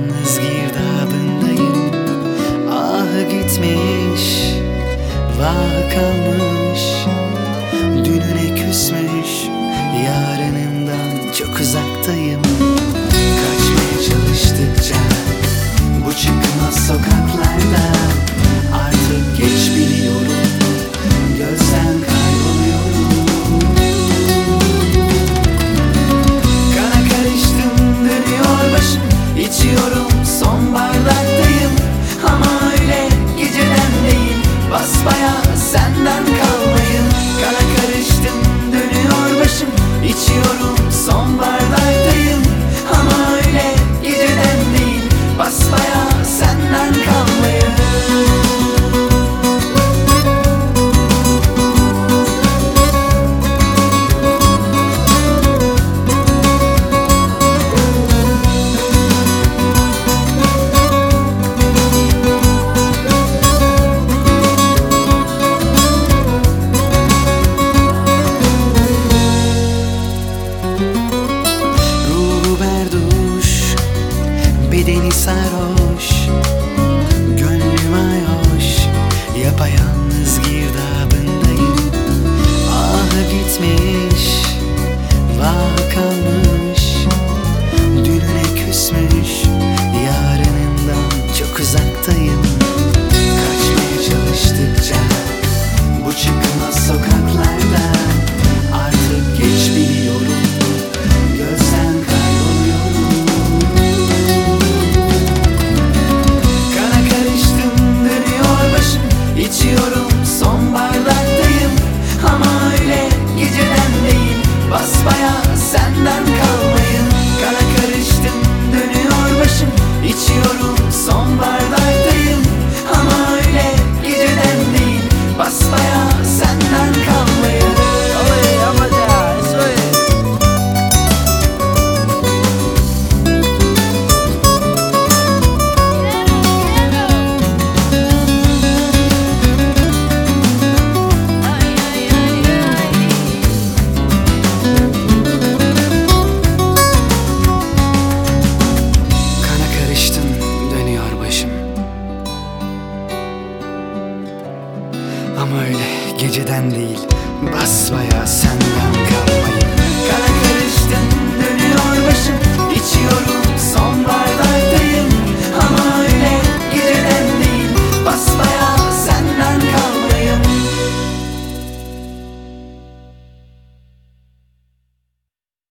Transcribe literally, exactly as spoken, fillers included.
Yapayalnız girdabındayım. Ah gitmiş, vah kalmış. Dününe küsmüş, yarınından çok uzaktayım. Kaçmaya çalıştıkça bu çıkmaz sokaklardan artık geç biliyorum, gözden kayboluyorum. Kana karıştım, dönüyor başım, içiyorum, son bardaktayım. Ama öyle geceden değil, basbayağı senden kalmayım. Kana karıştım, dönüyor başım, içiyorum, son bardaktayım. Ama öyle geceden değil, basbayağı senden kalmayım. Bedeni sarhoş, gönlüm ayhoş. Yapayalnız girdabındayım. Ah gitmiş, vah kalmış. Dününe küsmüş, yarınından çok uzaktayım. Kaçmaya çalıştıkça bu çıkmaz sokaklardan artık geç biliyorum, gözden kayboluyorum. İçiyorum, son bardaktayım. Ama öyle geceden değil, basbayağı senden kalmayım. Kana karıştım, dönüyor başım, içiyorum, son bardaktayım. Ama öyle geceden değil, basbayağı senden kalmayım. Oye, amca, eso es. Ama öyle geceden değil, basbayağı senden kalmayım. Kana karıştım,